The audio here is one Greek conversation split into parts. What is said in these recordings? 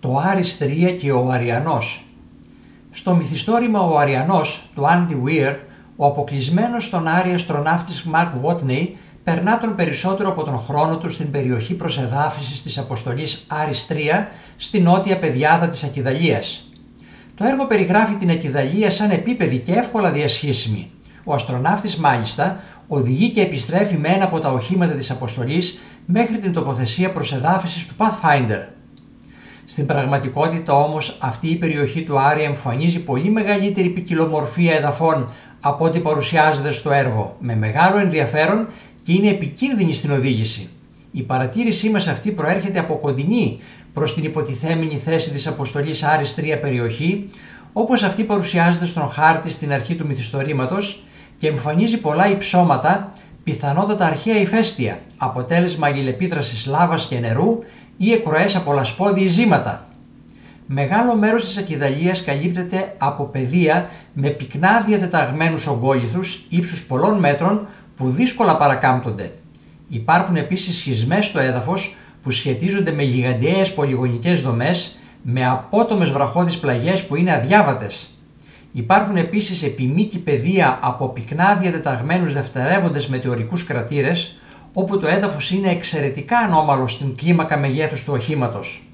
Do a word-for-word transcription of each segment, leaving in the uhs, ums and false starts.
το Άρης τρία και ο Αριανός. Στο μυθιστόρημα «Ο Αριανός» του Άντι Weir, ο αποκλεισμένος στον Άρη αστροναύτης Μαρκ Βότνεϊ περνά τον περισσότερο από τον χρόνο του στην περιοχή προσεδάφισης της αποστολής Άρης τρία στη νότια πεδιάδα της Ακηδαλίας. Το έργο περιγράφει την Ακηδαλία σαν επίπεδη και εύκολα διασχίσιμη. Ο αστροναύτης μάλιστα οδηγεί και επιστρέφει με ένα από τα οχήματα της αποστολής μέχρι την τοποθεσία προσεδάφισης του Pathfinder. Στην πραγματικότητα όμως αυτή η περιοχή του Άρη εμφανίζει πολύ μεγαλύτερη ποικιλομορφία εδαφών από ό,τι παρουσιάζεται στο έργο, με μεγάλο ενδιαφέρον και είναι επικίνδυνη στην οδήγηση. Η παρατήρησή μας αυτή προέρχεται από κοντινή προς την υποτιθέμενη θέση της αποστολής Άρης τρία περιοχή, όπως αυτή παρουσιάζεται στον χάρτη στην αρχή του μυθιστορήματος και εμφανίζει πολλά υψώματα, πιθανότατα αρχαία ηφαίστεια, αποτέλεσμα αλληλεπίδρασης λάβας και νερού ή εκροές από λασπόδι ειζήματα. Μεγάλο μέρος της Ακηδαλίας καλύπτεται από πεδία με πυκνά διατεταγμένους ογκόλιθους ύψους πολλών μέτρων που δύσκολα παρακάμπτονται. Υπάρχουν επίσης σχισμές στο έδαφος που σχετίζονται με γιγαντιαίες πολυγωνικές δομές με απότομες βραχώδεις πλαγιές που είναι αδιάβατες. Υπάρχουν επίσης επιμήκη πεδία από πυκνά διατεταγμένους δευτερεύοντες μετεωρικούς κρατήρες, όπου το έδαφος είναι εξαιρετικά ανώμαλο στην κλίμακα μεγέθους του οχήματος.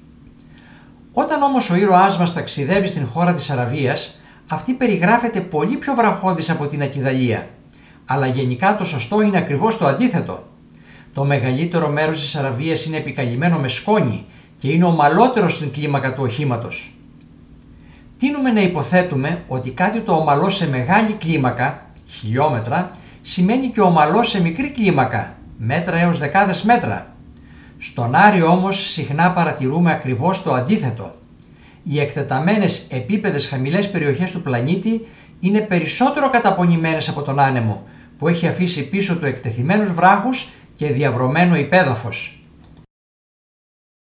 Όταν όμως ο ήρωάς μας ταξιδεύει στην χώρα της Αραβίας, αυτή περιγράφεται πολύ πιο βραχώδης από την Ακηδαλία. Αλλά γενικά το σωστό είναι ακριβώς το αντίθετο. Το μεγαλύτερο μέρος της Αραβίας είναι επικαλυμμένο με σκόνη και είναι ομαλότερο στην κλίμακα του οχήματος. Τείνουμε να υποθέτουμε ότι κάτι το ομαλό σε μεγάλη κλίμακα, χιλιόμετρα, σημαίνει και ομαλό σε μικρή κλίμακα, μέτρα έως δεκάδες μέτρα. Στον Άρη όμως συχνά παρατηρούμε ακριβώς το αντίθετο. Οι εκτεταμένες επίπεδες χαμηλές περιοχές του πλανήτη είναι περισσότερο καταπονημένες από τον άνεμο, που έχει αφήσει πίσω του εκτεθειμένους βράχους και διαβρωμένο υπέδαφος.